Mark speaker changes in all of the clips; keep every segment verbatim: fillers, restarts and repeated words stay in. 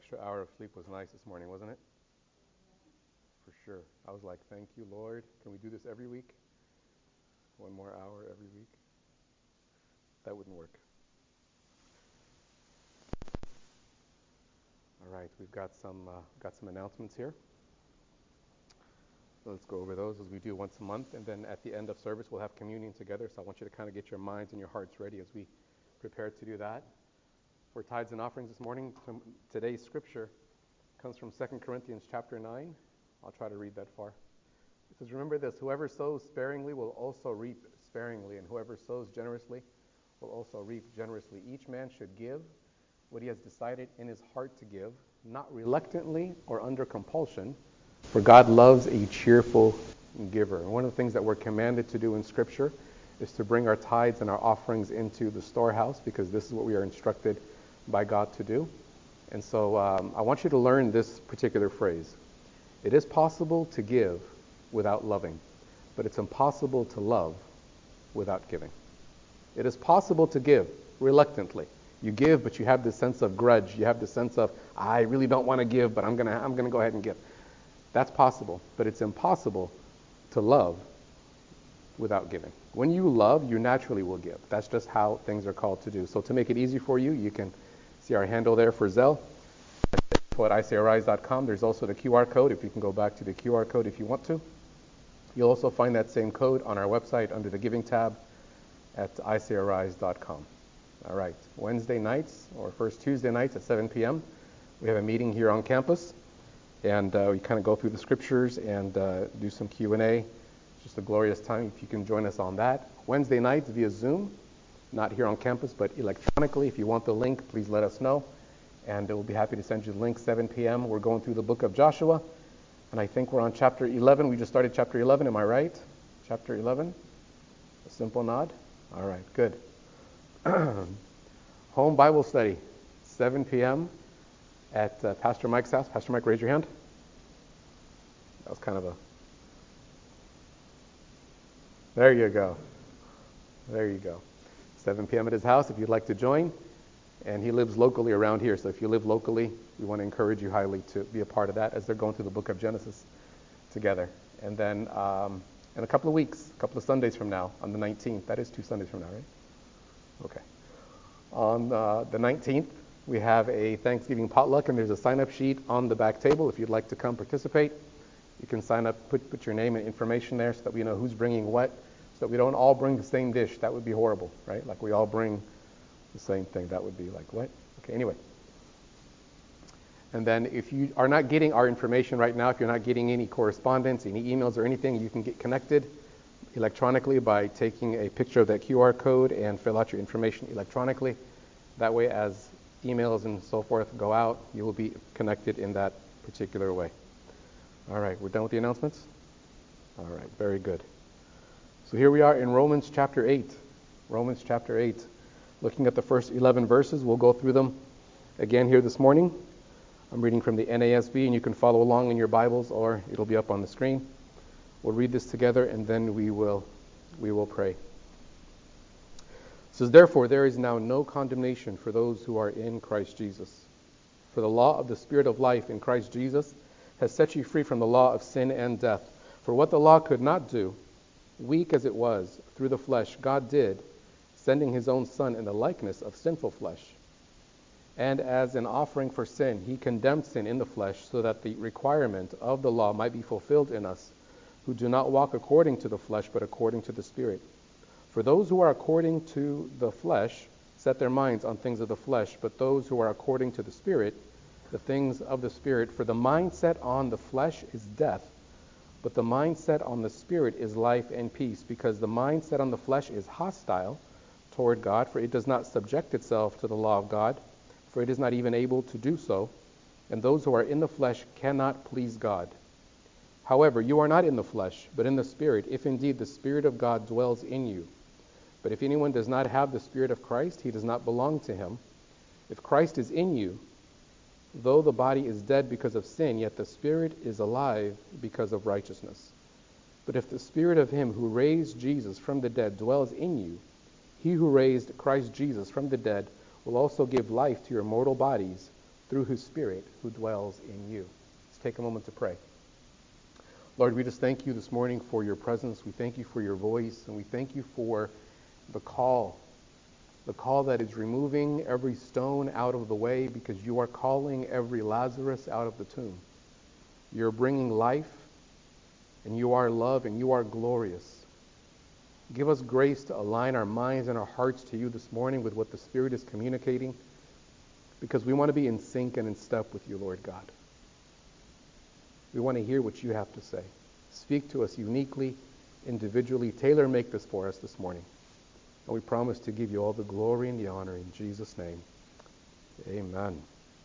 Speaker 1: extra hour of sleep was nice this morning, wasn't it? For sure. I was like, thank you, Lord. Can we do this every week? One more hour every week? That wouldn't work. All right, we've got some uh, got some announcements here. So let's go over those as we do once a month, and then at the end of service we'll have communion together. So I want you to kind of get your minds and your hearts ready as we prepare to do that. For tithes and offerings this morning, today's scripture comes from Second Corinthians chapter nine. I'll try to read that far. It says, remember this, whoever sows sparingly will also reap sparingly, and whoever sows generously will also reap generously. Each man should give what he has decided in his heart to give, not reluctantly or under compulsion, for God loves a cheerful giver. And one of the things that we're commanded to do in Scripture is to bring our tithes and our offerings into the storehouse, because this is what we are instructed by God to do. And so um, I want you to learn this particular phrase. It is possible to give without loving, but it's impossible to love without giving. It is possible to give reluctantly. You give, but you have this sense of grudge. You have this sense of, I really don't want to give, but I'm gonna I'm gonna go ahead and give. That's possible, but it's impossible to love without giving. When you love, you naturally will give. That's just how things are called to do. So to make it easy for you, you can see our handle there for Zelle at I C R I S dot com. There's also the Q R code, if you can go back to the Q R code if you want to. You'll also find that same code on our website under the Giving tab at I C R I S dot com. All right, Wednesday nights, or first Tuesday nights at seven p.m., we have a meeting here on campus, and uh, we kind of go through the scriptures and uh, do some Q and A. It's just a glorious time if you can join us on that. Wednesday nights via Zoom, not here on campus, but electronically. If you want the link, please let us know, and we'll be happy to send you the link. seven p.m., we're going through the book of Joshua, and I think we're on chapter eleven. We just started chapter eleven, am I right? Chapter eleven? A simple nod? All right, good. Home Bible study, seven p.m. at uh, Pastor Mike's house. Pastor Mike, raise your hand. That was kind of a... There you go. There you go. seven p.m. at his house if you'd like to join. And he lives locally around here, so if you live locally, we want to encourage you highly to be a part of that as they're going through the book of Genesis together. And then um, in a couple of weeks, a couple of Sundays from now, on the nineteenth, that is two Sundays from now, right? Okay. On uh, the nineteenth, we have a Thanksgiving potluck, and there's a sign-up sheet on the back table. If you'd like to come participate, you can sign up, put, put your name and information there so that we know who's bringing what, so that we don't all bring the same dish. That would be horrible, right? Like we all bring the same thing. That would be like, what? Okay, anyway. And then if you are not getting our information right now, if you're not getting any correspondence, any emails or anything, you can get connected electronically by taking a picture of that Q R code and fill out your information electronically. That way, as emails and so forth go out, you will be connected in that particular way. All right, we're done with the announcements? All right, very good. So here we are in Romans chapter eight. Romans chapter eight. Looking at the first eleven verses, we'll go through them again here this morning. I'm reading from the N A S B, and you can follow along in your Bibles, or it'll be up on the screen. We'll read this together, and then we will we will pray. It says, therefore, there is now no condemnation for those who are in Christ Jesus. For the law of the Spirit of life in Christ Jesus has set you free from the law of sin and death. For what the law could not do, weak as it was, through the flesh, God did, sending his own Son in the likeness of sinful flesh. And as an offering for sin, he condemned sin in the flesh, so that the requirement of the law might be fulfilled in us, who do not walk according to the flesh, but according to the Spirit. For those who are according to the flesh set their minds on things of the flesh, but those who are according to the Spirit, the things of the Spirit. For the mindset on the flesh is death, but the mindset on the Spirit is life and peace, because the mindset on the flesh is hostile toward God, for it does not subject itself to the law of God, for it is not even able to do so, and those who are in the flesh cannot please God. However, you are not in the flesh, but in the Spirit, if indeed the Spirit of God dwells in you. But if anyone does not have the Spirit of Christ, he does not belong to him. If Christ is in you, though the body is dead because of sin, yet the Spirit is alive because of righteousness. But if the Spirit of him who raised Jesus from the dead dwells in you, he who raised Christ Jesus from the dead will also give life to your mortal bodies through his Spirit who dwells in you. Let's take a moment to pray. Lord, we just thank you this morning for your presence. We thank you for your voice, and we thank you for the call, the call that is removing every stone out of the way, because you are calling every Lazarus out of the tomb. You're bringing life, and you are love, and you are glorious. Give us grace to align our minds and our hearts to you this morning with what the Spirit is communicating, because we want to be in sync and in step with you, Lord God. We want to hear what you have to say. Speak to us uniquely, individually. Tailor make this for us this morning. And we promise to give you all the glory and the honor in Jesus' name. Amen.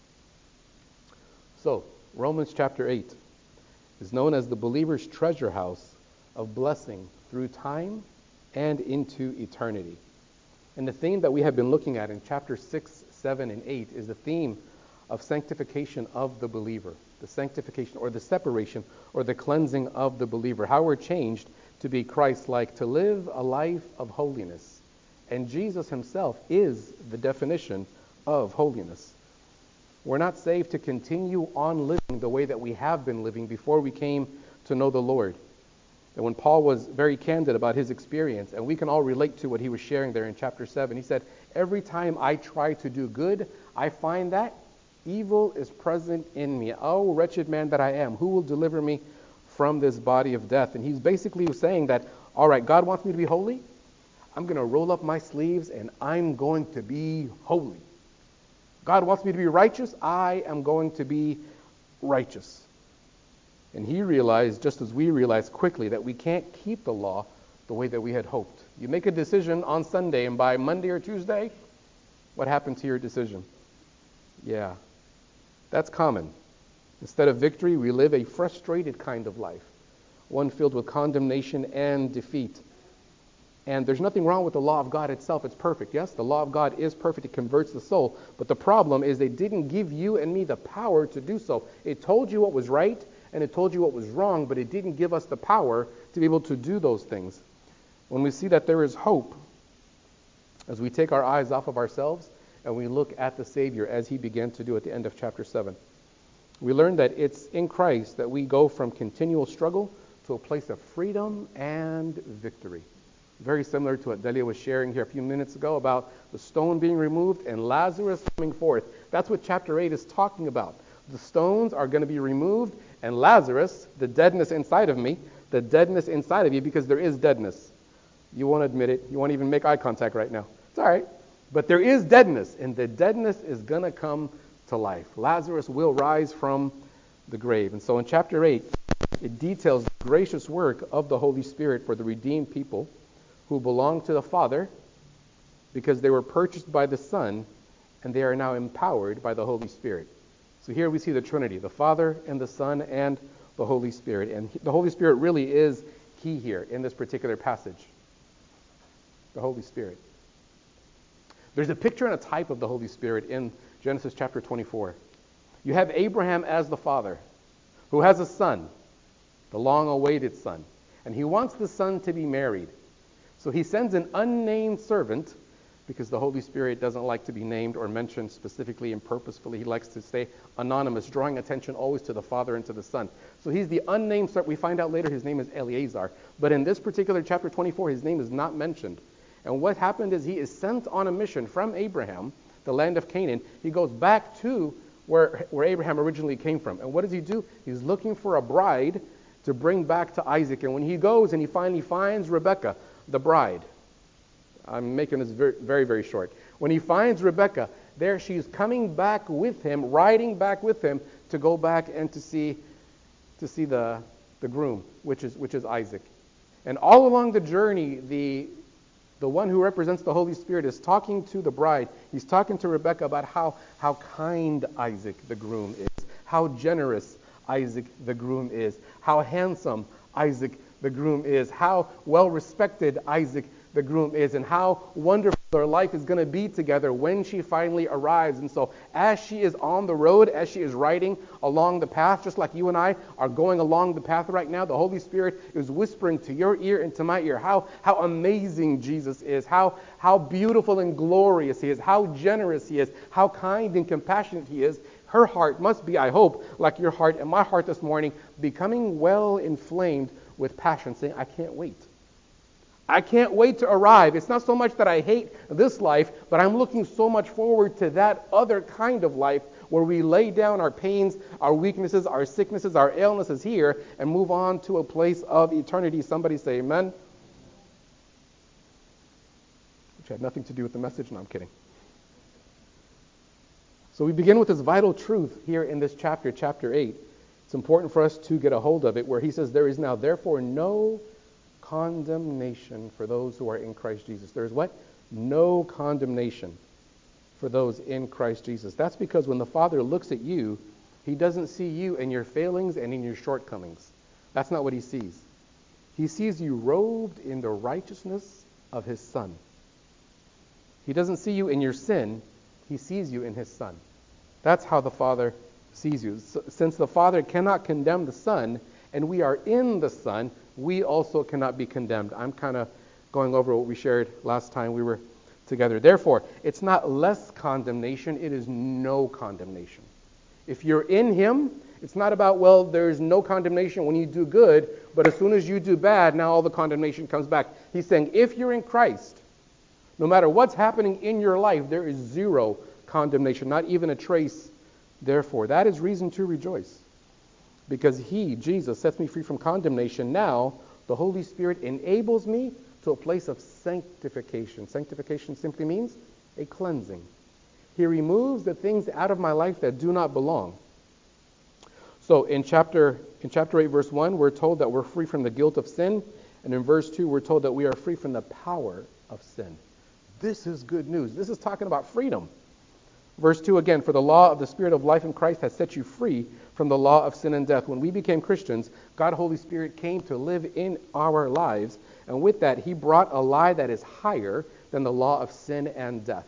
Speaker 1: So, Romans chapter eight is known as the believer's treasure house of blessing through time and into eternity. And the theme that we have been looking at in chapter six, seven, and eight is the theme of sanctification of the believer. The sanctification or the separation or the cleansing of the believer. How we're changed to be Christ-like, to live a life of holiness. And Jesus himself is the definition of holiness. We're not saved to continue on living the way that we have been living before we came to know the Lord. And when Paul was very candid about his experience, and we can all relate to what he was sharing there in chapter seven, he said, every time I try to do good, I find that evil is present in me. Oh, wretched man that I am, who will deliver me from this body of death? And he's basically saying that, all right, God wants me to be holy. I'm going to roll up my sleeves and I'm going to be holy. God wants me to be righteous. I am going to be righteous. And he realized, just as we realized quickly, that we can't keep the law the way that we had hoped. You make a decision on Sunday, and by Monday or Tuesday, what happened to your decision? Yeah, that's common. Instead of victory, we live a frustrated kind of life, one filled with condemnation and defeat. And there's nothing wrong with the law of God itself. It's perfect. Yes, the law of God is perfect. It converts the soul. But the problem is they didn't give you and me the power to do so. It told you what was right, and it told you what was wrong, but it didn't give us the power to be able to do those things. When we see that there is hope, as we take our eyes off of ourselves and we look at the Savior as he began to do at the end of chapter seven, we learn that it's in Christ that we go from continual struggle to a place of freedom and victory. Very similar to what Delia was sharing here a few minutes ago about the stone being removed and Lazarus coming forth. That's what chapter eight is talking about. The stones are going to be removed, and Lazarus, the deadness inside of me, the deadness inside of you, because there is deadness. You won't admit it. You won't even make eye contact right now. It's all right. But there is deadness, and the deadness is going to come to life. Lazarus will rise from the grave. And so in chapter eight, it details the gracious work of the Holy Spirit for the redeemed people who belong to the Father because they were purchased by the Son, and they are now empowered by the Holy Spirit. So here we see the Trinity, the Father and the Son and the Holy Spirit. And the Holy Spirit really is key here in this particular passage. The Holy Spirit. There's a picture and a type of the Holy Spirit in Genesis chapter twenty-four. You have Abraham as the father, who has a son, the long-awaited son. And he wants the son to be married. So he sends an unnamed servant, because the Holy Spirit doesn't like to be named or mentioned specifically and purposefully. He likes to stay anonymous, drawing attention always to the Father and to the Son. So he's the unnamed servant. We find out later his name is Eleazar. But in this particular chapter twenty-four, his name is not mentioned. And what happened is he is sent on a mission from Abraham, the land of Canaan. He goes back to where, where Abraham originally came from. And what does he do? He's looking for a bride to bring back to Isaac. And when he goes and he finally finds Rebekah, the bride, I'm making this very, very, very short. When he finds Rebekah, there she's coming back with him, riding back with him to go back and to see to see the the groom, which is which is Isaac. And all along the journey, the the one who represents the Holy Spirit is talking to the bride. He's talking to Rebekah about how how kind Isaac the groom is, how generous Isaac the groom is, how handsome Isaac the groom is, how well respected Isaac the groom is, and how wonderful their life is going to be together when she finally arrives. And so as she is on the road, as she is riding along the path, just like you and I are going along the path right now, the Holy Spirit is whispering to your ear and to my ear how, how amazing Jesus is, how, how beautiful and glorious he is, how generous he is, how kind and compassionate he is, Her heart must be, I hope, like your heart and my heart this morning, becoming well inflamed with passion, saying, I can't wait. I can't wait to arrive. It's not so much that I hate this life, but I'm looking so much forward to that other kind of life where we lay down our pains, our weaknesses, our sicknesses, our illnesses here and move on to a place of eternity. Somebody say amen. Which had nothing to do with the message. No, I'm kidding. So we begin with this vital truth here in this chapter, chapter eight. It's important for us to get a hold of it, where he says, there is now therefore no condemnation for those who are in Christ Jesus. There is what? No condemnation for those in Christ Jesus. That's because when the Father looks at you, he doesn't see you in your failings and in your shortcomings. That's not what he sees. He sees you robed in the righteousness of his Son. He doesn't see you in your sin. He sees you in his Son. That's how the Father sees you. Since the Father cannot condemn the Son, and we are in the Son, we also cannot be condemned. I'm kind of going over what we shared last time we were together. Therefore, it's not less condemnation, it is no condemnation. If you're in him, it's not about, well, there's no condemnation when you do good, but as soon as you do bad, now all the condemnation comes back. He's saying, if you're in Christ, no matter what's happening in your life, there is zero condemnation, not even a trace. Therefore, that is reason to rejoice. Because he, Jesus, sets me free from condemnation. Now, the Holy Spirit enables me to a place of sanctification. Sanctification simply means a cleansing. He removes the things out of my life that do not belong. So in chapter in chapter eight, verse one, we're told that we're free from the guilt of sin. And in verse two, we're told that we are free from the power of sin. This is good news. This is talking about freedom. Verse two again, for the law of the Spirit of life in Christ has set you free from the law of sin and death. When we became Christians, God, Holy Spirit, came to live in our lives. And with that, he brought a lie that is higher than the law of sin and death.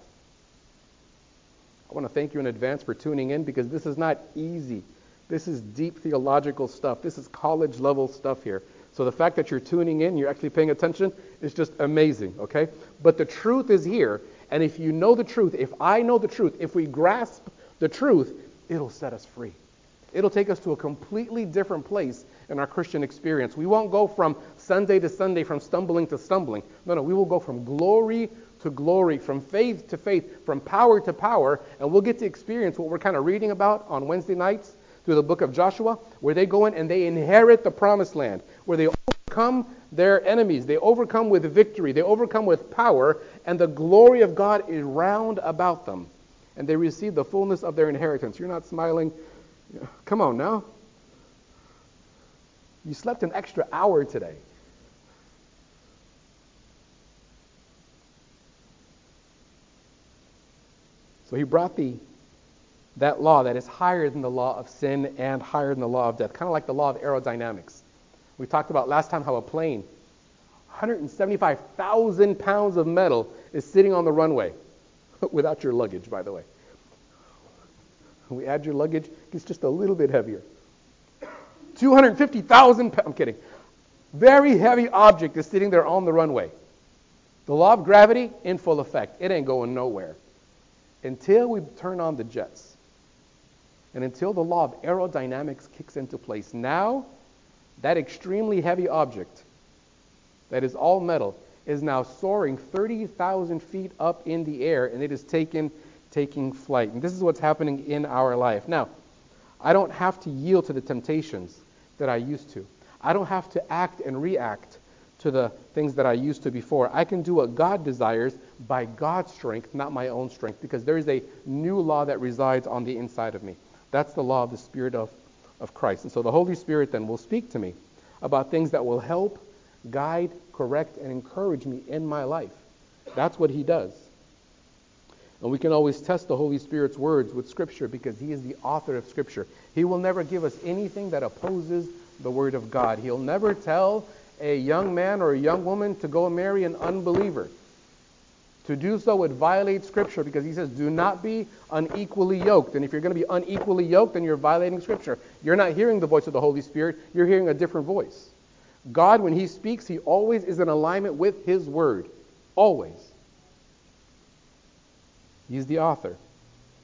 Speaker 1: I want to thank you in advance for tuning in, because this is not easy. This is deep theological stuff. This is college level stuff here. So the fact that you're tuning in, you're actually paying attention, is just amazing, okay? But the truth is here. And if you know the truth, if I know the truth, if we grasp the truth, it'll set us free. It'll take us to a completely different place in our Christian experience. We won't go from Sunday to Sunday, from stumbling to stumbling. No, no, we will go from glory to glory, from faith to faith, from power to power, and we'll get to experience what we're kind of reading about on Wednesday nights through the book of Joshua, where they go in and they inherit the promised land, where they overcome their enemies, they overcome with victory, they overcome with power, and the glory of God is round about them, and they receive the fullness of their inheritance. You're not smiling. Come on now. You slept an extra hour today. So he brought the that law that is higher than the law of sin and higher than the law of death, kind of like the law of aerodynamics. We talked about last time how a plane, one hundred seventy-five thousand pounds of metal, is sitting on the runway, without your luggage, by the way. When we add your luggage, it's just a little bit heavier. two hundred fifty thousand pounds, I'm kidding. Very heavy object is sitting there on the runway. The law of gravity in full effect. It ain't going nowhere until we turn on the jets. And until the law of aerodynamics kicks into place. Now, that extremely heavy object that is all metal is now soaring thirty thousand feet up in the air, and it is taken, taking flight. And this is what's happening in our life. Now, I don't have to yield to the temptations that I used to. I don't have to act and react to the things that I used to before. I can do what God desires by God's strength, not my own strength, because there is a new law that resides on the inside of me. That's the law of the Spirit of, of Christ. And so the Holy Spirit then will speak to me about things that will help, guide, correct, and encourage me in my life. That's what he does. And we can always test the Holy Spirit's words with Scripture, because he is the author of Scripture. He will never give us anything that opposes the Word of God. He'll never tell a young man or a young woman to go marry an unbeliever. To do so would violate Scripture, because he says, do not be unequally yoked. And if you're going to be unequally yoked, then you're violating Scripture. You're not hearing the voice of the Holy Spirit. You're hearing a different voice. God, when he speaks, he always is in alignment with his Word. Always. He's the author.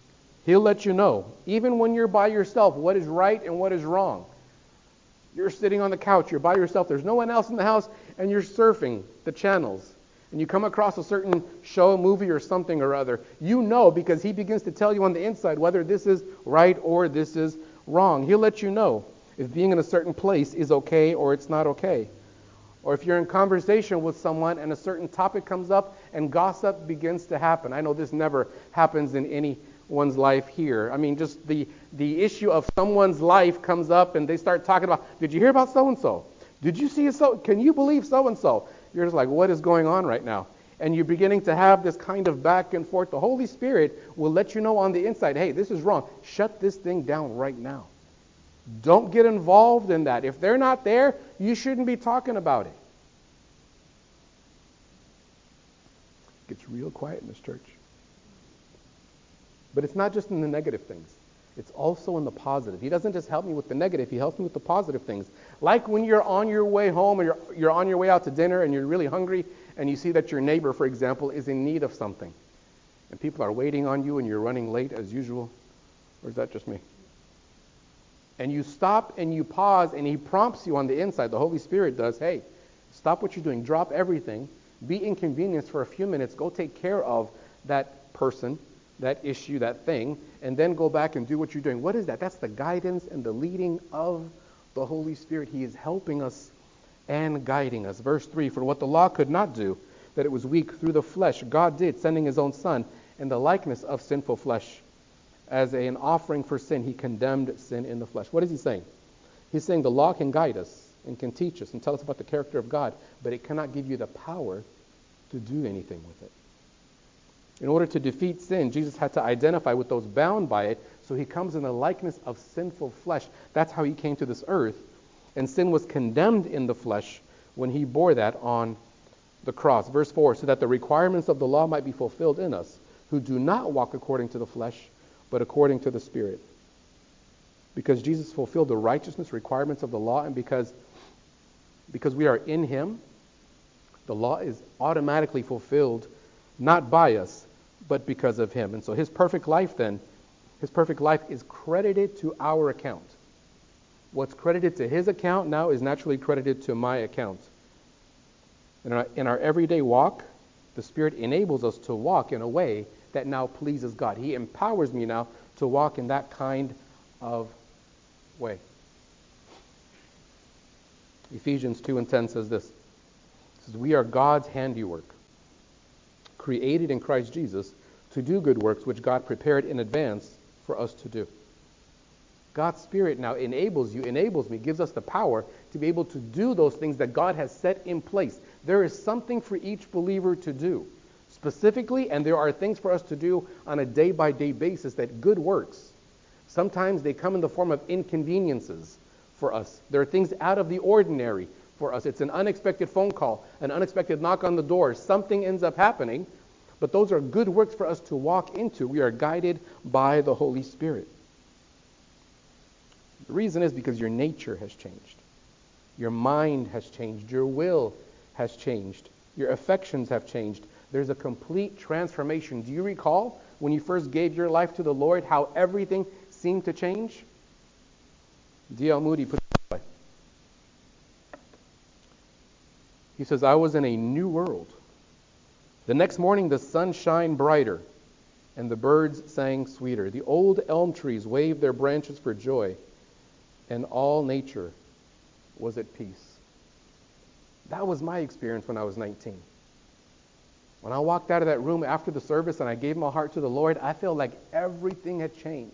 Speaker 1: He'll let you know, even when you're by yourself, what is right and what is wrong. You're sitting on the couch, you're by yourself, there's no one else in the house, and you're surfing the channels. And you come across a certain show, movie, or something or other. You know, because he begins to tell you on the inside whether this is right or this is wrong. He'll let you know if being in a certain place is okay or it's not okay. Or if you're in conversation with someone and a certain topic comes up and gossip begins to happen. I know this never happens in anyone's life here. I mean, just the, the issue of someone's life comes up and they start talking about, did you hear about so-and-so? Did you see so? Can you believe so-and-so? You're just like, what is going on right now? And you're beginning to have this kind of back and forth. The Holy Spirit will let you know on the inside, hey, this is wrong. Shut this thing down right now. Don't get involved in that. If they're not there, you shouldn't be talking about it. It gets real quiet in this church. But it's not just in the negative things. It's also in the positive. He doesn't just help me with the negative. He helps me with the positive things. Like when you're on your way home or you're, you're on your way out to dinner and you're really hungry and you see that your neighbor, for example, is in need of something. And people are waiting on you and you're running late as usual. Or is that just me? And you stop and you pause and he prompts you on the inside. The Holy Spirit does. Hey, stop what you're doing. Drop everything. Be inconvenienced for a few minutes. Go take care of that person, that issue, that thing, and then go back and do what you're doing. What is that? That's the guidance and the leading of the Holy Spirit. He is helping us and guiding us. Verse three, for what the law could not do, that it was weak through the flesh, God did, sending his own Son in the likeness of sinful flesh. As an offering for sin, he condemned sin in the flesh. What is he saying? He's saying the law can guide us and can teach us and tell us about the character of God, but it cannot give you the power to do anything with it. In order to defeat sin, Jesus had to identify with those bound by it, so he comes in the likeness of sinful flesh. That's how he came to this earth, and sin was condemned in the flesh when he bore that on the cross. Verse four, so that the requirements of the law might be fulfilled in us, who do not walk according to the flesh, but according to the Spirit. Because Jesus fulfilled the righteousness requirements of the law, and because, because we are in him, the law is automatically fulfilled, not by us, but because of him. And so his perfect life then, his perfect life is credited to our account. What's credited to his account now is naturally credited to my account. In our, in our everyday walk, the Spirit enables us to walk in a way that now pleases God. He empowers me now to walk in that kind of way. Ephesians two and ten says this. It says, we are God's handiwork, created in Christ Jesus to do good works which God prepared in advance for us to do. God's Spirit now enables you, enables me, gives us the power to be able to do those things that God has set in place. There is something for each believer to do specifically, and there are things for us to do on a day-by-day basis, that good works. Sometimes they come in the form of inconveniences for us. There are things out of the ordinary for us. It's an unexpected phone call, an unexpected knock on the door. Something ends up happening, but those are good works for us to walk into. We are guided by the Holy Spirit. The reason is because your nature has changed. Your mind has changed. Your will has changed. Your affections have changed. There's a complete transformation. Do you recall when you first gave your life to the Lord, how everything seemed to change? D L Moody put it this way. He says, I was in a new world. The next morning the sun shined brighter and the birds sang sweeter. The old elm trees waved their branches for joy, and all nature was at peace. That was my experience when I was nineteen. When I walked out of that room after the service and I gave my heart to the Lord, I felt like everything had changed.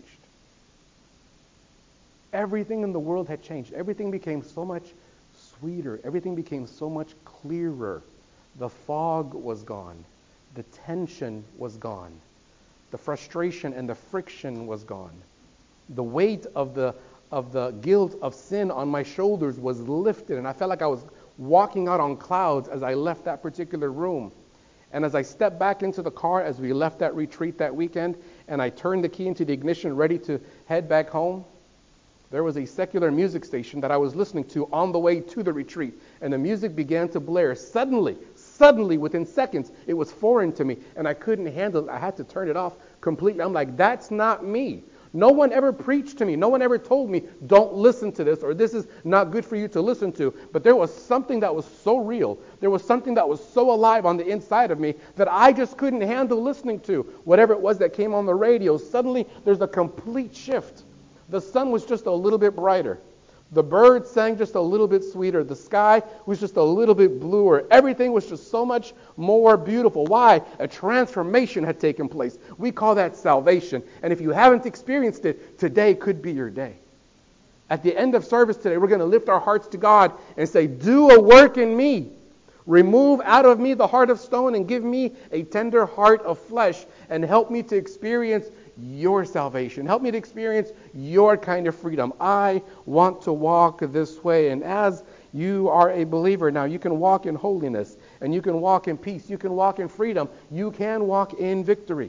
Speaker 1: Everything in the world had changed. Everything became so much sweeter. Everything became so much clearer. The fog was gone. The tension was gone. The frustration and the friction was gone. The weight of the of the guilt of sin on my shoulders was lifted, and I felt like I was walking out on clouds as I left that particular room. And as I stepped back into the car as we left that retreat that weekend, and I turned the key into the ignition ready to head back home, there was a secular music station that I was listening to on the way to the retreat, and the music began to blare. Suddenly, suddenly, within seconds, it was foreign to me, and I couldn't handle it. I had to turn it off completely. I'm like, that's not me. No one ever preached to me. No one ever told me, don't listen to this, or this is not good for you to listen to. But there was something that was so real. There was something that was so alive on the inside of me that I just couldn't handle listening to. Whatever it was that came on the radio, suddenly there's a complete shift. The sun was just a little bit brighter. The birds sang just a little bit sweeter. The sky was just a little bit bluer. Everything was just so much more beautiful. Why? A transformation had taken place. We call that salvation. And if you haven't experienced it, today could be your day. At the end of service today, we're going to lift our hearts to God and say, do a work in me. Remove out of me the heart of stone and give me a tender heart of flesh, and help me to experience your salvation. Help me to experience your kind of freedom. I want to walk this way. And as you are a believer now, you can walk in holiness, and you can walk in peace. You can walk in freedom. You can walk in victory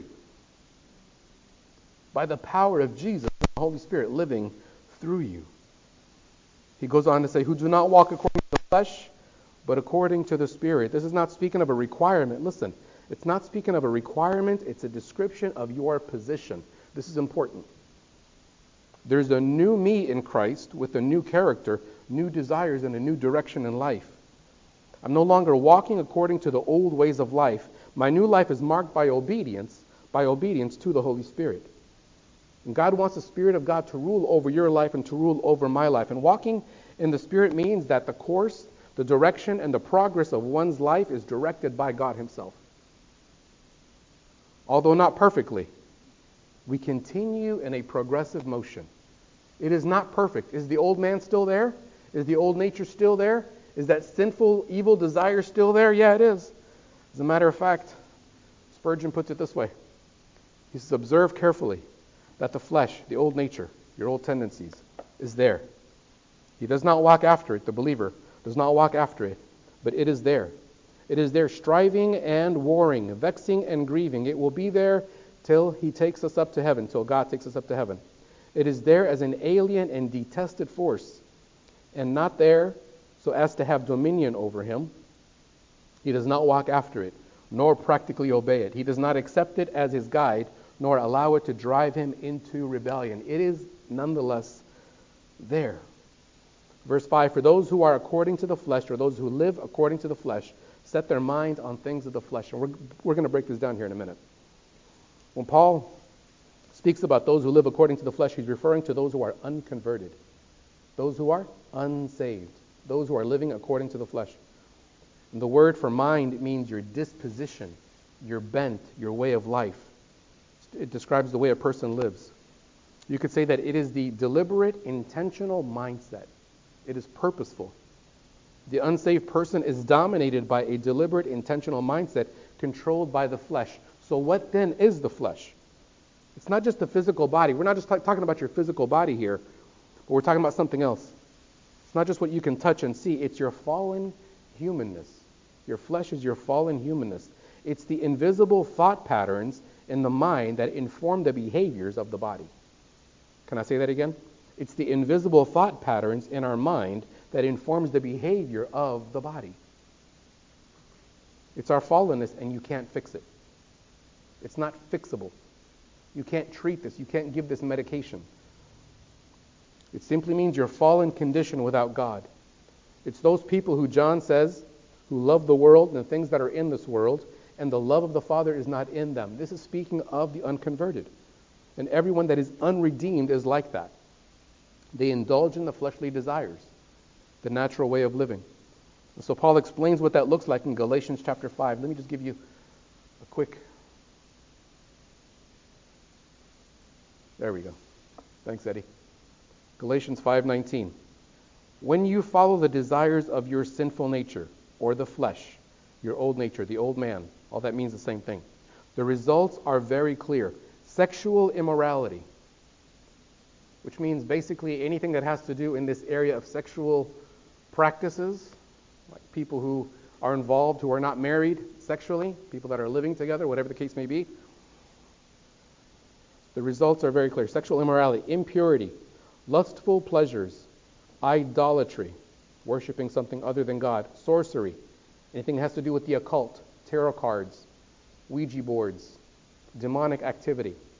Speaker 1: by the power of Jesus, the Holy Spirit living through you. He goes on to say, who do not walk according to the flesh, but according to the Spirit. This is not speaking of a requirement. Listen, it's not speaking of a requirement. It's a description of your position. This is important. There's a new me in Christ with a new character, new desires, and a new direction in life. I'm no longer walking according to the old ways of life. My new life is marked by obedience, by obedience to the Holy Spirit. And God wants the Spirit of God to rule over your life and to rule over my life. And walking in the Spirit means that the course, the direction, and the progress of one's life is directed by God Himself. Although not perfectly, we continue in a progressive motion. It is not perfect. Is the old man still there? Is the old nature still there? Is that sinful, evil desire still there? Yeah, it is. As a matter of fact, Spurgeon puts it this way. He says, observe carefully that the flesh, the old nature, your old tendencies, is there. He does not walk after it, the believer does not walk after it, but it is there. It is there striving and warring, vexing and grieving. It will be there till He takes us up to heaven, till God takes us up to heaven. It is there as an alien and detested force, and not there so as to have dominion over Him. He does not walk after it, nor practically obey it. He does not accept it as His guide, nor allow it to drive Him into rebellion. It is nonetheless there. Verse five, for those who are according to the flesh, or those who live according to the flesh, set their mind on things of the flesh. And we're, we're going to break this down here in a minute. When Paul speaks about those who live according to the flesh, he's referring to those who are unconverted, those who are unsaved, those who are living according to the flesh. And the word for mind means your disposition, your bent, your way of life. It describes the way a person lives. You could say that it is the deliberate, intentional mindset. It is purposeful. The unsaved person is dominated by a deliberate, intentional mindset controlled by the flesh. So what then is the flesh? It's not just the physical body. We're not just t- talking about your physical body here, but we're talking about something else. It's not just what you can touch and see. It's your fallen humanness. Your flesh is your fallen humanness. It's the invisible thought patterns in the mind that inform the behaviors of the body. Can I say that again? It's the invisible thought patterns in our mind that informs the behavior of the body. It's our fallenness, and you can't fix it. It's not fixable. You can't treat this. You can't give this medication. It simply means your fallen condition without God. It's those people who John says, who love the world and the things that are in this world, and the love of the Father is not in them. This is speaking of the unconverted. And everyone that is unredeemed is like that. They indulge in the fleshly desires, the natural way of living. And so Paul explains what that looks like in Galatians chapter five. Let me just give you a quick... There we go. Thanks, Eddie. Galatians five nineteen. When you follow the desires of your sinful nature, or the flesh, your old nature, the old man, all that means the same thing. The results are very clear. Sexual immorality, which means basically anything that has to do in this area of sexual practices, like people who are involved who are not married sexually, people that are living together, whatever the case may be. The results are very clear. Sexual immorality, impurity, lustful pleasures, idolatry, worshiping something other than God, sorcery, anything that has to do with the occult, tarot cards, Ouija boards, demonic activity.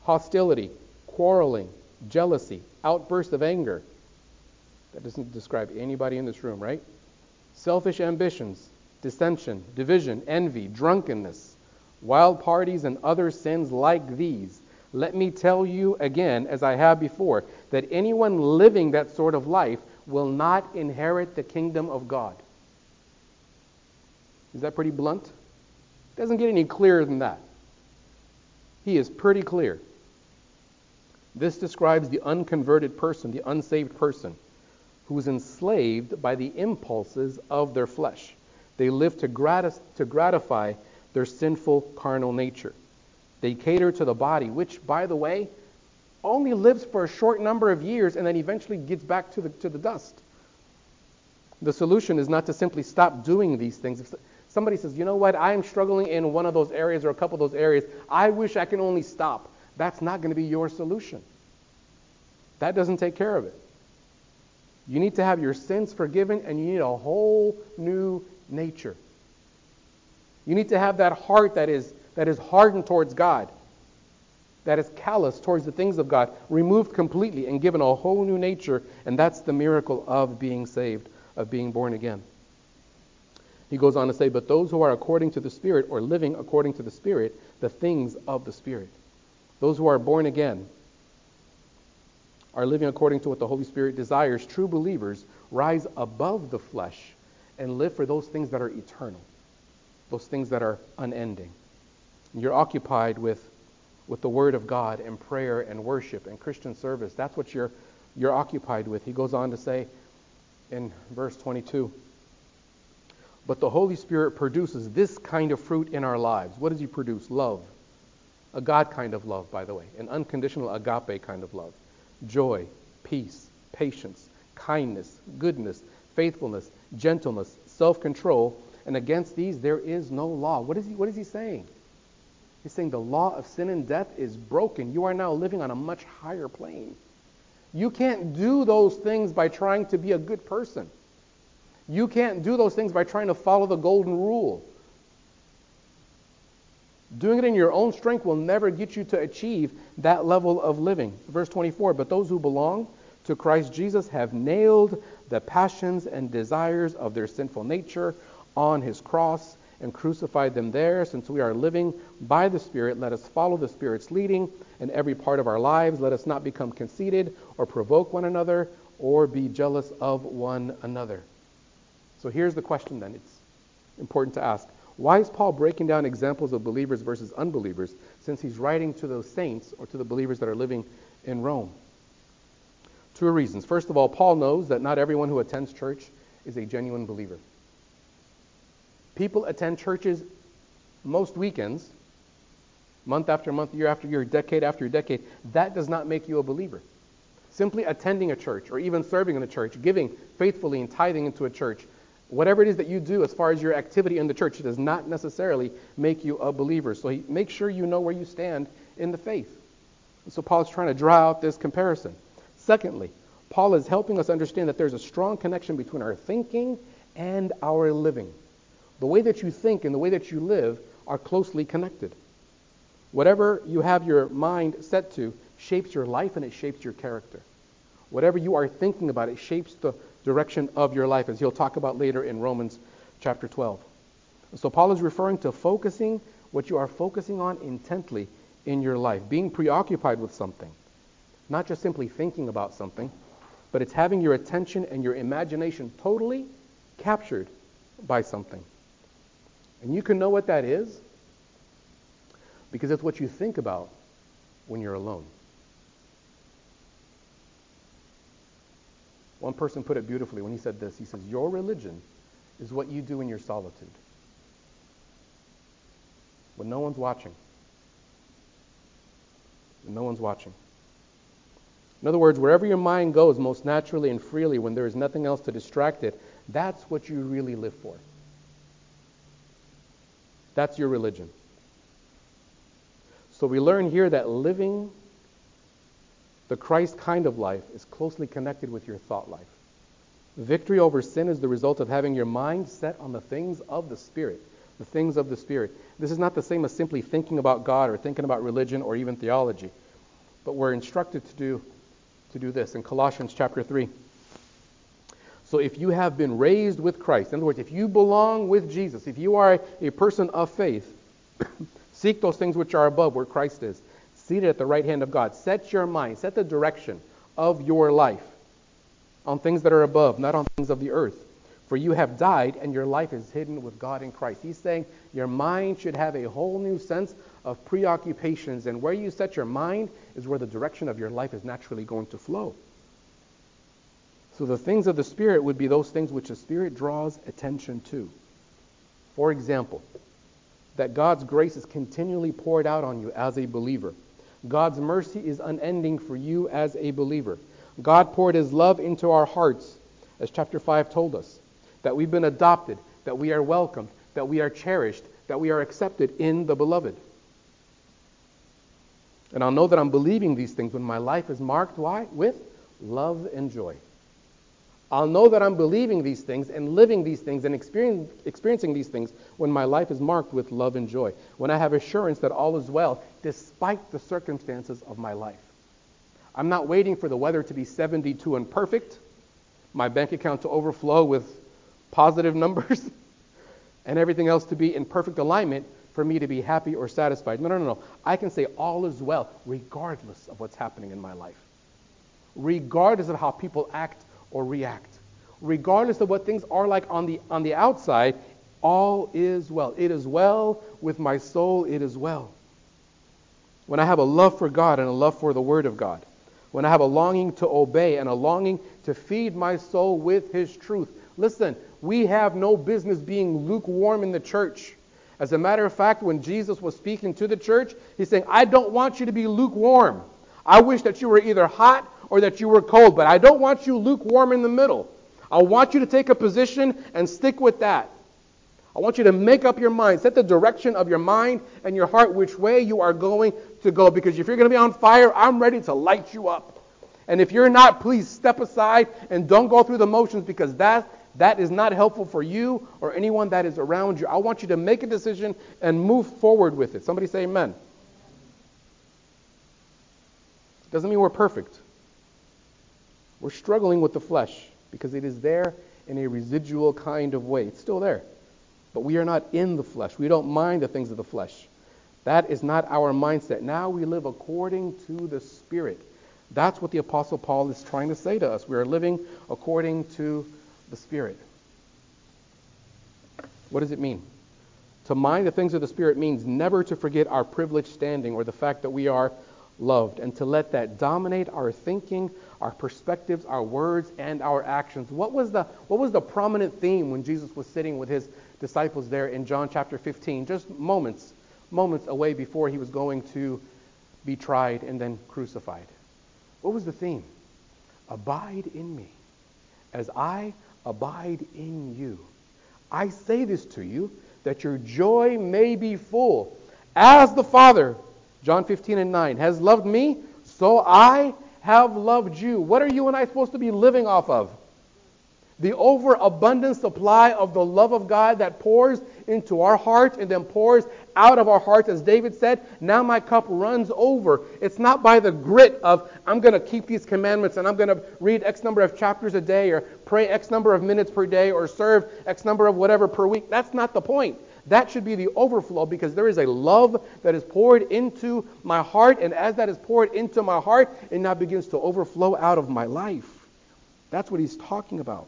Speaker 1: hostility, quarreling, jealousy, outbursts of anger. That doesn't describe anybody in this room, right? Selfish ambitions, dissension, division, envy, drunkenness, wild parties, and other sins like these. Let me tell you again, as I have before, that anyone living that sort of life will not inherit the kingdom of God. Is that pretty blunt? It doesn't get any clearer than that. He is pretty clear. This describes the unconverted person, the unsaved person, who is enslaved by the impulses of their flesh. They live to, gratis- to gratify their sinful carnal nature. They cater to the body, which, by the way, only lives for a short number of years and then eventually gets back to the, to the dust. The solution is not to simply stop doing these things. If somebody says, you know what, I am struggling in one of those areas or a couple of those areas, I wish I can only stop. That's not going to be your solution. That doesn't take care of it. You need to have your sins forgiven, and you need a whole new nature. You need to have that heart that is that is hardened towards God, that is callous towards the things of God, removed completely and given a whole new nature, and that's the miracle of being saved, of being born again. He goes on to say, but those who are according to the Spirit, or living according to the Spirit, the things of the Spirit. Those who are born again are living according to what the Holy Spirit desires. True believers rise above the flesh and live for those things that are eternal, those things that are unending. You're occupied with, with the Word of God and prayer and worship and Christian service. That's what you're, you're occupied with. He goes on to say in verse twenty-two, but the Holy Spirit produces this kind of fruit in our lives. What does He produce? Love. A God kind of love, by the way. An unconditional agape kind of love. Joy, peace, patience, kindness, goodness, faithfulness, gentleness, self-control. And against these there is no law. What is he, what is he saying? He's saying the law of sin and death is broken. You are now living on a much higher plane. You can't do those things by trying to be a good person. You can't do those things by trying to follow the golden rule. Doing it in your own strength will never get you to achieve that level of living. Verse twenty-four, but those who belong to Christ Jesus have nailed the passions and desires of their sinful nature on His cross and crucified them there. Since we are living by the Spirit, let us follow the Spirit's leading in every part of our lives. Let us not become conceited or provoke one another or be jealous of one another. So here's the question then. It's important to ask. Why is Paul breaking down examples of believers versus unbelievers, since he's writing to those saints or to the believers that are living in Rome? Two reasons. First of all, Paul knows that not everyone who attends church is a genuine believer. People attend churches most weekends, month after month, year after year, decade after decade. That does not make you a believer. Simply attending a church or even serving in a church, giving faithfully and tithing into a church, whatever it is that you do as far as your activity in the church, does not necessarily make you a believer. So he, make sure you know where you stand in the faith. So Paul is trying to draw out this comparison. Secondly, Paul is helping us understand that there's a strong connection between our thinking and our living. The way that you think and the way that you live are closely connected. Whatever you have your mind set to shapes your life and it shapes your character. Whatever you are thinking about, it shapes the direction of your life, as he'll talk about later in Romans chapter twelve. So Paul is referring to focusing what you are focusing on intently in your life, being preoccupied with something, not just simply thinking about something, but it's having your attention and your imagination totally captured by something. And you can know what that is because it's what you think about when you're alone. One person put it beautifully when he said this. He says, your religion is what you do in your solitude, when no one's watching. When no one's watching. In other words, wherever your mind goes most naturally and freely, when there is nothing else to distract it, that's what you really live for. That's your religion. So we learn here that living the Christ kind of life is closely connected with your thought life. Victory over sin is the result of having your mind set on the things of the Spirit. The things of the Spirit. This is not the same as simply thinking about God or thinking about religion or even theology. But we're instructed to do to do this in Colossians chapter three. So if you have been raised with Christ, in other words, if you belong with Jesus, if you are a person of faith, seek those things which are above where Christ is, seated at the right hand of God. Set your mind, set the direction of your life on things that are above, not on things of the earth. For you have died, and your life is hidden with God in Christ. He's saying your mind should have a whole new sense of preoccupations, and where you set your mind is where the direction of your life is naturally going to flow. So the things of the Spirit would be those things which the Spirit draws attention to. For example, that God's grace is continually poured out on you as a believer. God's mercy is unending for you as a believer. God poured His love into our hearts, as chapter five told us, that we've been adopted, that we are welcomed, that we are cherished, that we are accepted in the Beloved. And I'll know that I'm believing these things when my life is marked, why? With love and joy. I'll know that I'm believing these things and living these things and experience, experiencing these things when my life is marked with love and joy. When I have assurance that all is well, despite the circumstances of my life. I'm not waiting for the weather to be seventy-two and perfect, my bank account to overflow with positive numbers, and everything else to be in perfect alignment for me to be happy or satisfied. No, no, no, no. I can say all is well regardless of what's happening in my life. Regardless of how people act or react. Regardless of what things are like on the on the outside, all is well. It is well with my soul, it is well. When I have a love for God and a love for the Word of God, when I have a longing to obey and a longing to feed my soul with His truth. Listen, we have no business being lukewarm in the church. As a matter of fact, when Jesus was speaking to the church, He's saying, I don't want you to be lukewarm. I wish that you were either hot or that you were cold, but I don't want you lukewarm in the middle. I want you to take a position and stick with that. I want you to make up your mind, set the direction of your mind and your heart which way you are going to go. Because if you're going to be on fire, I'm ready to light you up. And if you're not, please step aside and don't go through the motions, because that that is not helpful for you or anyone that is around you. I want you to make a decision and move forward with it. Somebody say amen. Doesn't mean we're perfect. We're struggling with the flesh because it is there in a residual kind of way. It's still there. But we are not in the flesh. We don't mind the things of the flesh. That is not our mindset. Now we live according to the Spirit. That's what the Apostle Paul is trying to say to us. We are living according to the Spirit. What does it mean? To mind the things of the Spirit means never to forget our privileged standing or the fact that we are loved, and to let that dominate our thinking, our perspectives, our words, and our actions. What was the what was the prominent theme when Jesus was sitting with His disciples there in John chapter fifteen, just moments, moments away before He was going to be tried and then crucified? What was the theme? Abide in me, as I abide in you. I say this to you, that your joy may be full. As the Father, John fifteen and nine, has loved me, so I have loved you. What are you and I supposed to be living off of? The overabundant supply of the love of God that pours into our hearts and then pours out of our hearts. As David said, now my cup runs over. It's not by the grit of, I'm going to keep these commandments and I'm going to read X number of chapters a day or pray X number of minutes per day or serve X number of whatever per week. That's not the point. That should be the overflow, because there is a love that is poured into my heart, and as that is poured into my heart, it now begins to overflow out of my life. That's what he's talking about.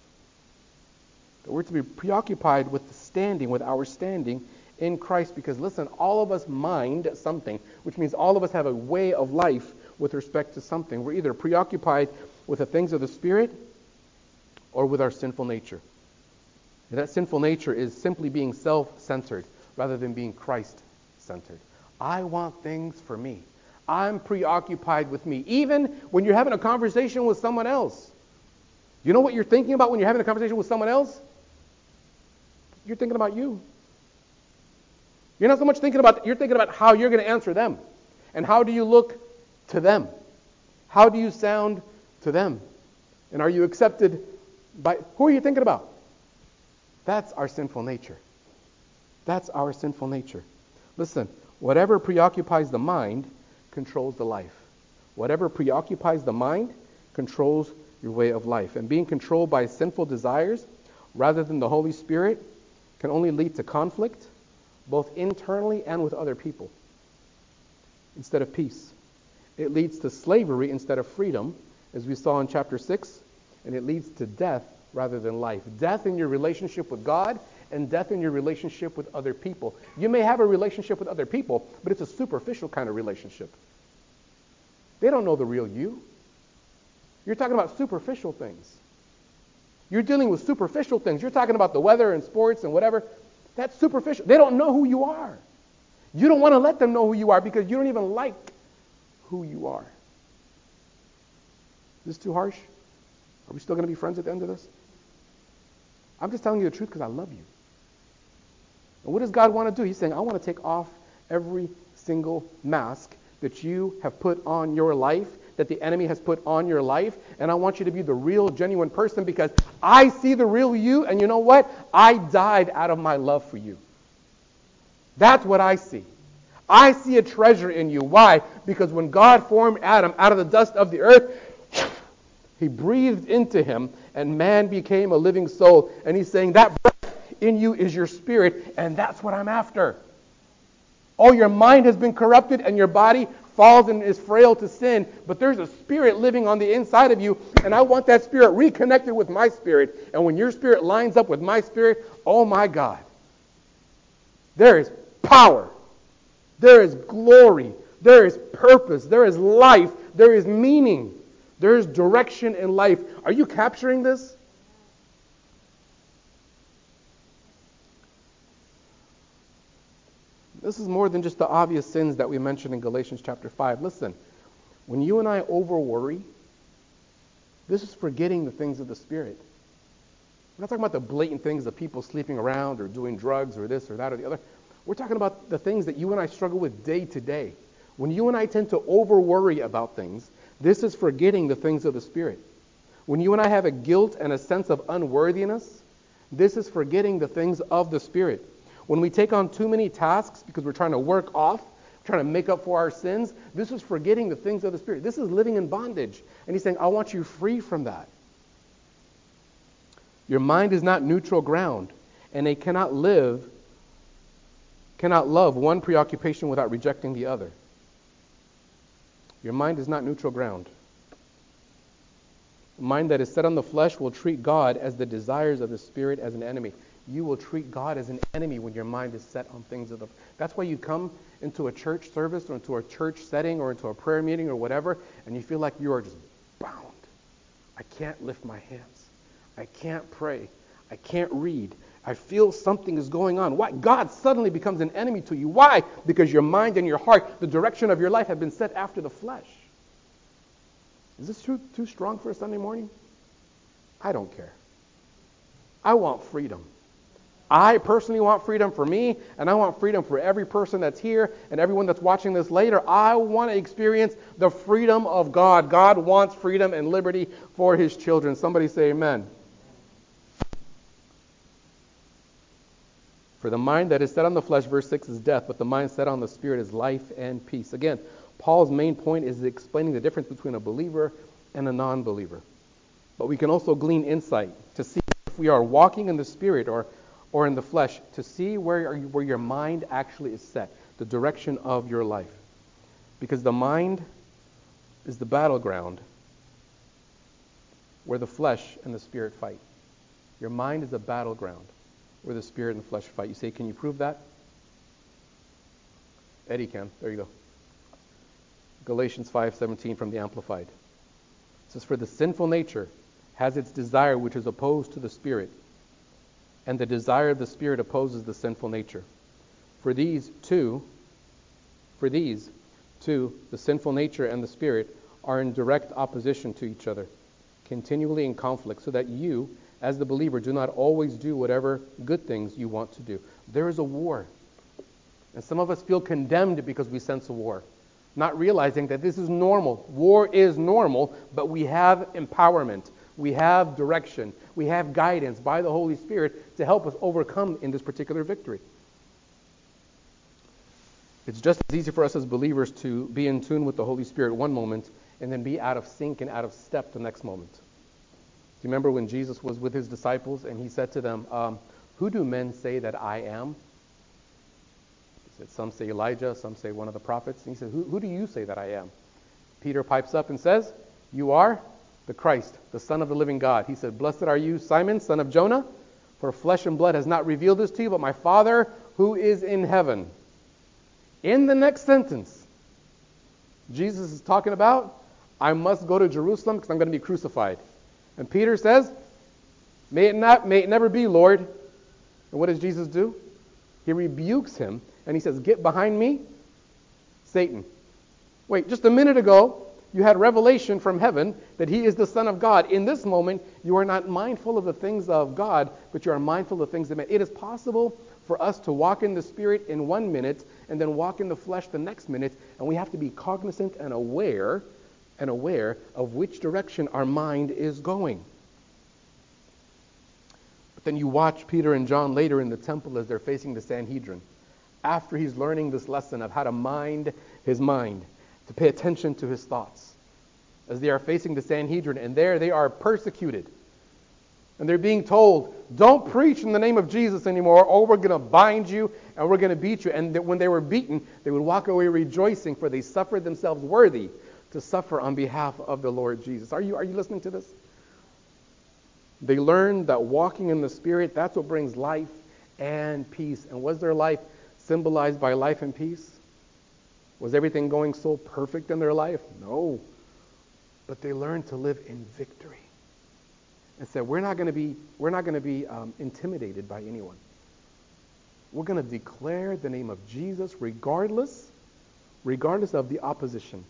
Speaker 1: That we're to be preoccupied with the standing, with our standing in Christ, because listen, all of us mind something, which means all of us have a way of life with respect to something. We're either preoccupied with the things of the Spirit or with our sinful nature. And that sinful nature is simply being self-centered rather than being Christ-centered. I want things for me. I'm preoccupied with me. Even when you're having a conversation with someone else. You know what you're thinking about when you're having a conversation with someone else? You're thinking about you. You're not so much thinking about, you're thinking about how you're going to answer them. And how do you look to them? How do you sound to them? And are you accepted by, who are you thinking about? That's our sinful nature. That's our sinful nature. Listen, whatever preoccupies the mind controls the life. Whatever preoccupies the mind controls your way of life. And being controlled by sinful desires rather than the Holy Spirit can only lead to conflict, both internally and with other people, instead of peace. It leads to slavery instead of freedom, as we saw in chapter six, and it leads to death rather than life. Death in your relationship with God and death in your relationship with other people. You may have a relationship with other people, but it's a superficial kind of relationship. They don't know the real you. You're talking about superficial things. You're dealing with superficial things. You're talking about the weather and sports and whatever. That's superficial. They don't know who you are. You don't want to let them know who you are because you don't even like who you are. Is this too harsh? Are we still going to be friends at the end of this? I'm just telling you the truth because I love you. And what does God want to do? He's saying, I want to take off every single mask that you have put on your life, that the enemy has put on your life, and I want you to be the real, genuine person because I see the real you, and you know what? I died out of my love for you. That's what I see. I see a treasure in you. Why? Because when God formed Adam out of the dust of the earth, he breathed into him, and man became a living soul. And he's saying that breath in you is your spirit, and that's what I'm after. Oh, your mind has been corrupted, and your body falls and is frail to sin, but there's a spirit living on the inside of you, and I want that spirit reconnected with my spirit. And when your spirit lines up with my spirit, oh my God, there is power, there is glory, there is purpose, there is life, there is meaning, there is direction in life. Are you capturing this? This is more than just the obvious sins that we mentioned in Galatians chapter five. Listen, when you and I over-worry, this is forgetting the things of the Spirit. We're not talking about the blatant things of people sleeping around or doing drugs or this or that or the other. We're talking about the things that you and I struggle with day to day. When you and I tend to over-worry about things, this is forgetting the things of the Spirit. When you and I have a guilt and a sense of unworthiness, this is forgetting the things of the Spirit. When we take on too many tasks because we're trying to work off, trying to make up for our sins, this is forgetting the things of the Spirit. This is living in bondage. And he's saying, I want you free from that. Your mind is not neutral ground, and they cannot live, cannot love one preoccupation without rejecting the other. Your mind is not neutral ground. A mind that is set on the flesh will treat God as the desires of the Spirit as an enemy. You will treat God as an enemy when your mind is set on things of the... That's why you come into a church service or into a church setting or into a prayer meeting or whatever, and you feel like you are just bound. I can't lift my hands. I can't pray. I can't read. I feel something is going on. Why? God suddenly becomes an enemy to you. Why? Because your mind and your heart, the direction of your life have been set after the flesh. Is this too, too strong for a Sunday morning? I don't care. I want freedom. I personally want freedom for me, and I want freedom for every person that's here and everyone that's watching this later. I want to experience the freedom of God. God wants freedom and liberty for his children. Somebody say amen. For the mind that is set on the flesh, verse six, is death, but the mind set on the Spirit is life and peace. Again, Paul's main point is explaining the difference between a believer and a non-believer. But we can also glean insight to see if we are walking in the Spirit or or in the flesh, to see where, you, where your mind actually is set, the direction of your life. Because the mind is the battleground where the flesh and the Spirit fight. Your mind is a battleground where the Spirit and the flesh fight. You say, can you prove that? Eddie can. There you go. Galatians five seventeen from the Amplified. It says, for the sinful nature has its desire which is opposed to the Spirit, and the desire of the Spirit opposes the sinful nature. For these two, for these two, the sinful nature and the Spirit are in direct opposition to each other, continually in conflict, so that you, as the believer, do not always do whatever good things you want to do. There is a war. And some of us feel condemned because we sense a war, not realizing that this is normal. War is normal, but we have empowerment. We have direction. We have guidance by the Holy Spirit to help us overcome in this particular victory. It's just as easy for us as believers to be in tune with the Holy Spirit one moment and then be out of sync and out of step the next moment. Do you remember when Jesus was with his disciples and he said to them, um, who do men say that I am? He said, some say Elijah, some say one of the prophets. And he said, who, who do you say that I am? Peter pipes up and says, you are the Christ, the Son of the living God. He said, blessed are you, Simon, son of Jonah, for flesh and blood has not revealed this to you, but my Father who is in heaven. In the next sentence, Jesus is talking about, I must go to Jerusalem because I'm going to be crucified. And Peter says, may it not, may it never be, Lord. And what does Jesus do? He rebukes him and he says, get behind me, Satan. Wait, just a minute ago, you had revelation from heaven that he is the Son of God. In this moment, you are not mindful of the things of God, but you are mindful of things of man. It is possible for us to walk in the Spirit in one minute and then walk in the flesh the next minute, and we have to be cognizant and aware and aware of which direction our mind is going. But then you watch Peter and John later in the temple as they're facing the Sanhedrin. After he's learning this lesson of how to mind his mind, to pay attention to his thoughts, as they are facing the Sanhedrin, and there they are persecuted. And they're being told, don't preach in the name of Jesus anymore, or we're going to bind you and we're going to beat you. And that when they were beaten, they would walk away rejoicing, for they suffered themselves worthy to suffer on behalf of the Lord Jesus. Are you, are you listening to this? They learned that walking in the Spirit, that's what brings life and peace. And was their life symbolized by life and peace? Was everything going so perfect in their life? No. But they learned to live in victory. And said, we're not going to be, we're not going to be um, intimidated by anyone. We're going to declare the name of Jesus regardless, regardless of the opposition.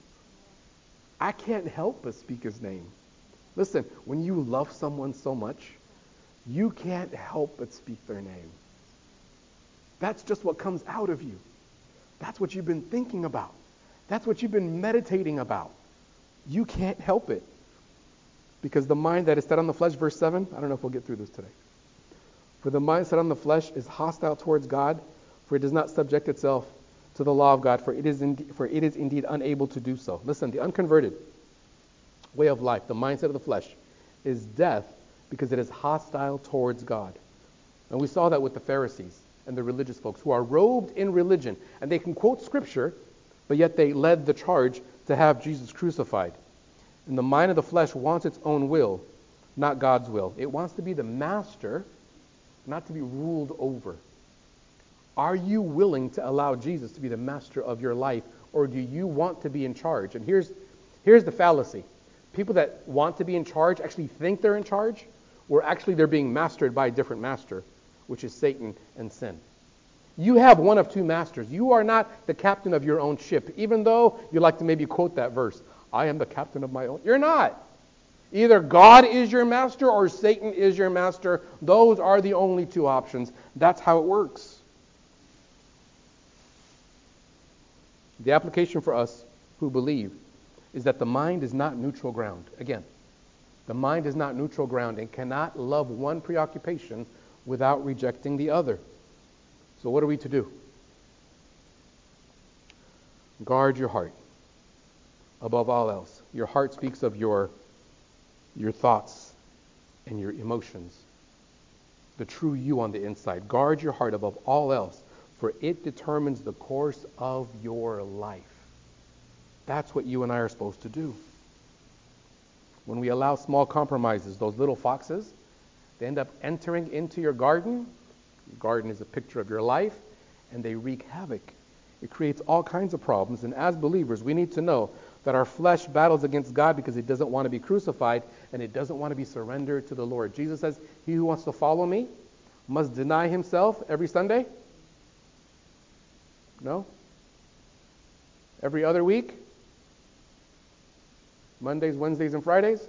Speaker 1: I can't help but speak his name. Listen, when you love someone so much, you can't help but speak their name. That's just what comes out of you. That's what you've been thinking about. That's what you've been meditating about. You can't help it. Because the mind that is set on the flesh, verse seven, I don't know if we'll get through this today. For the mind set on the flesh is hostile towards God, for it does not subject itself to the law of God, for it is indeed, for it is indeed unable to do so. Listen, the unconverted way of life, the mindset of the flesh, is death because it is hostile towards God. And we saw that with the Pharisees and the religious folks who are robed in religion, and they can quote scripture, but yet they led the charge to have Jesus crucified. And the mind of the flesh wants its own will, not God's will. It wants to be the master, not to be ruled over. Are you willing to allow Jesus to be the master of your life, or do you want to be in charge? And here's, here's the fallacy. People that want to be in charge actually think they're in charge, or actually they're being mastered by a different master, which is Satan and sin. You have one of two masters. You are not the captain of your own ship, even though you like to maybe quote that verse, I am the captain of my own. You're not. Either God is your master or Satan is your master. Those are the only two options. That's how it works. The application for us who believe is that the mind is not neutral ground. Again, the mind is not neutral ground and cannot love one preoccupation without rejecting the other. So what are we to do? Guard your heart above all else. Your heart speaks of your, your thoughts and your emotions, the true you on the inside. Guard your heart above all else, for it determines the course of your life. That's what you and I are supposed to do. When we allow small compromises, those little foxes, they end up entering into your garden. Your garden is a picture of your life, and they wreak havoc. It creates all kinds of problems, and as believers, we need to know that our flesh battles against God because it doesn't want to be crucified, and it doesn't want to be surrendered to the Lord. Jesus says, he who wants to follow me must deny himself every Sunday? No? Every other week? Mondays, Wednesdays, and Fridays?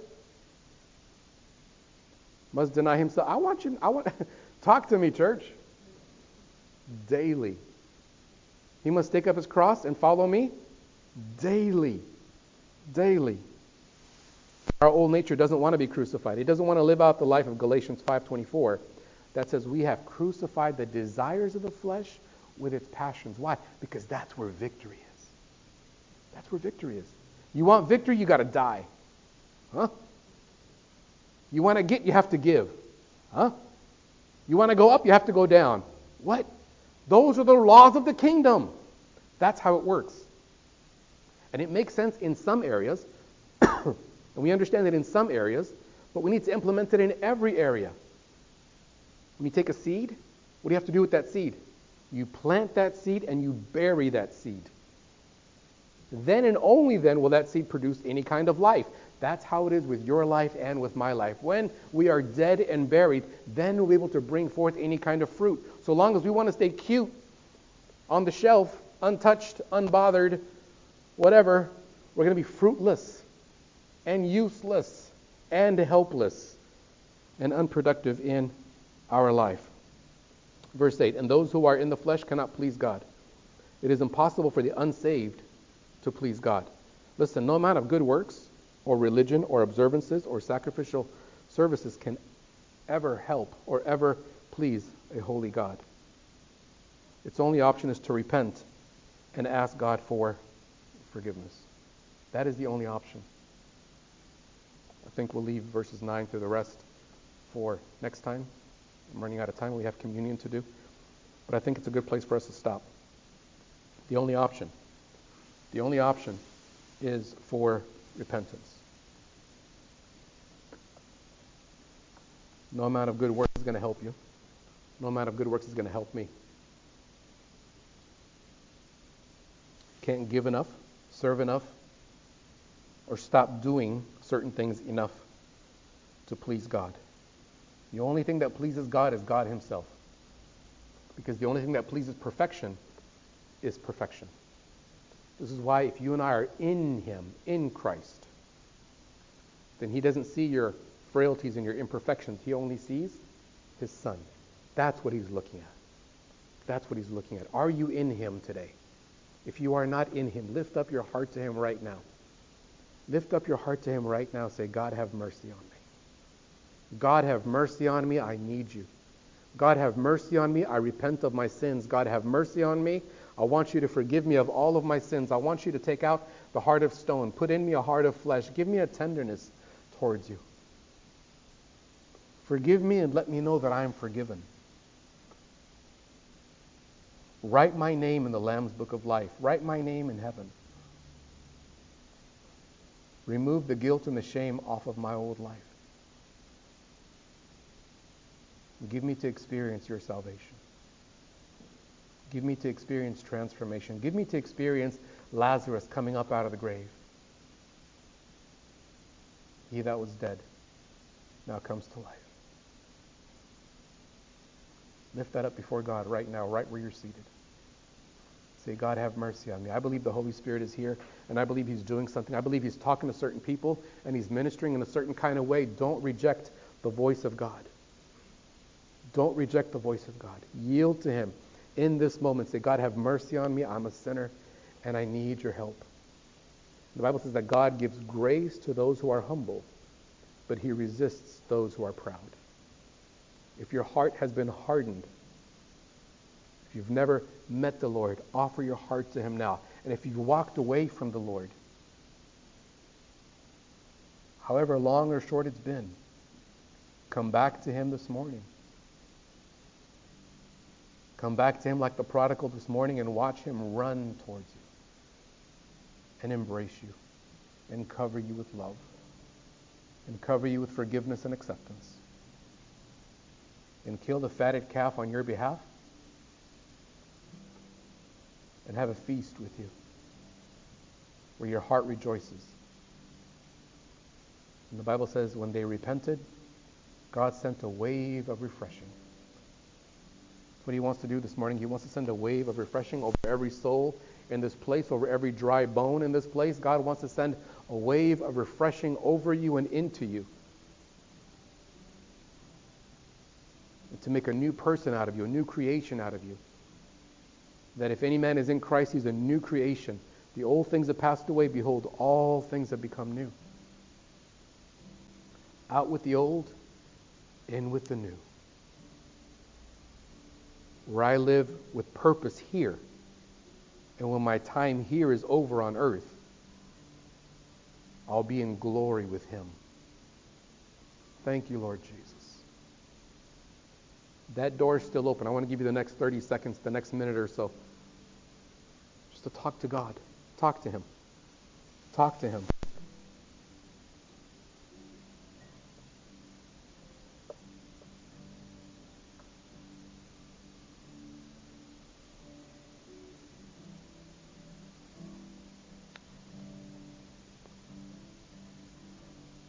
Speaker 1: Must deny himself. I want you, I want, talk to me, church. Daily. He must take up his cross and follow me daily. Daily. Our old nature doesn't want to be crucified. It doesn't want to live out the life of Galatians five twenty-four that says we have crucified the desires of the flesh with its passions. Why? Because that's where victory is. That's where victory is. You want victory, you got to die. Huh? You want to get, you have to give. Huh? You want to go up, you have to go down. What? Those are the laws of the kingdom. That's how it works. And it makes sense in some areas, and we understand it in some areas, but we need to implement it in every area. When you take a seed, what do you have to do with that seed? You plant that seed and you bury that seed. Then and only then will that seed produce any kind of life. That's how it is with your life and with my life. When we are dead and buried, then we'll be able to bring forth any kind of fruit. So long as we want to stay cute on the shelf, untouched, unbothered, whatever, we're going to be fruitless and useless and helpless and unproductive in our life. Verse eight, and those who are in the flesh cannot please God. It is impossible for the unsaved to please God. Listen, no amount of good works or religion or observances or sacrificial services can ever help or ever please a holy God. Its only option is to repent and ask God for forgiveness. That is the only option. I think we'll leave verses nine through the rest for next time. I'm running out of time. We have communion to do. But I think it's a good place for us to stop. The only option, the only option is for repentance. No amount of good works is going to help you. No amount of good works is going to help me. Can't give enough, serve enough, or stop doing certain things enough to please God. The only thing that pleases God is God himself. Because the only thing that pleases perfection is perfection. This is why if you and I are in him, in Christ, then he doesn't see your frailties and your imperfections. He only sees his Son. That's what he's looking at. That's what he's looking at. Are you in him today? If you are not in him, lift up your heart to him right now. Lift up your heart to him right now. Say, God, have mercy on me. God, have mercy on me. I need you. God, have mercy on me. I repent of my sins. God, have mercy on me. I want you to forgive me of all of my sins. I want you to take out the heart of stone. Put in me a heart of flesh. Give me a tenderness towards you. Forgive me and let me know that I am forgiven. Write my name in the Lamb's Book of Life. Write my name in heaven. Remove the guilt and the shame off of my old life. Give me to experience your salvation. Give me to experience transformation. Give me to experience Lazarus coming up out of the grave. He that was dead now comes to life. Lift that up before God right now, right where you're seated. Say, God, have mercy on me. I believe the Holy Spirit is here, and I believe he's doing something. I believe he's talking to certain people, and he's ministering in a certain kind of way. Don't reject the voice of God. Don't reject the voice of God. Yield to him in this moment. Say, God, have mercy on me. I'm a sinner, and I need your help. The Bible says that God gives grace to those who are humble, but he resists those who are proud. If your heart has been hardened, if you've never met the Lord, offer your heart to him now. And if you've walked away from the Lord, however long or short it's been, come back to him this morning. Come back to him like the prodigal this morning and watch him run towards you and embrace you and cover you with love and cover you with forgiveness and acceptance and kill the fatted calf on your behalf and have a feast with you where your heart rejoices. And the Bible says when they repented, God sent a wave of refreshing. That's what he wants to do this morning. He wants to send a wave of refreshing over every soul in this place, over every dry bone in this place. God wants to send a wave of refreshing over you and into you, and to make a new person out of you, a new creation out of you. That if any man is in Christ, he's a new creation. The old things have passed away. Behold, all things have become new. Out with the old, in with the new. Where I live with purpose here, and when my time here is over on earth, I'll be in glory with him. Thank you, Lord Jesus. That door is still open. I want to give you the next thirty seconds, the next minute or so, just to talk to God. Talk to him. Talk to him.